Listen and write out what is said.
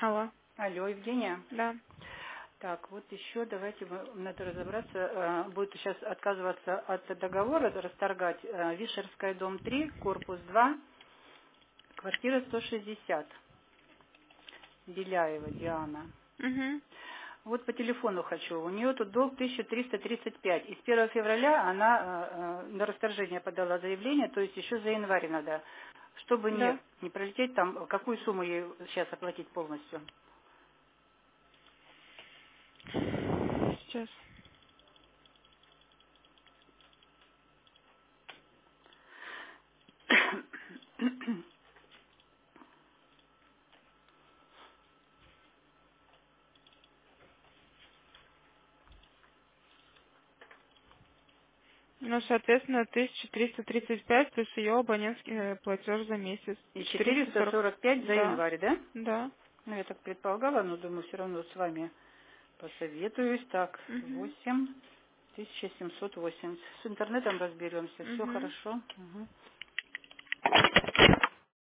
Алло. Алло, Евгения. Да. Так, вот еще давайте надо разобраться. Будет сейчас отказываться от договора, расторгать Вишерская, дом 3, корпус 2, квартира 160, Беляева Диана. Угу. Вот по телефону хочу. У нее тут долг 1335. И с 1 февраля она на расторжение подала заявление, то есть еще за январь надо. Чтобы Да. не пролететь там, какую сумму ей сейчас оплатить полностью? Сейчас. Ну, соответственно, 1335 плюс ее абонентский платеж за месяц. И 440. 445 за Да. январь, да? Да. Ну, я так предполагала, но думаю, все равно с вами посоветуюсь. Так, Угу. 8780. С интернетом разберемся. Все Угу. хорошо. Мгм.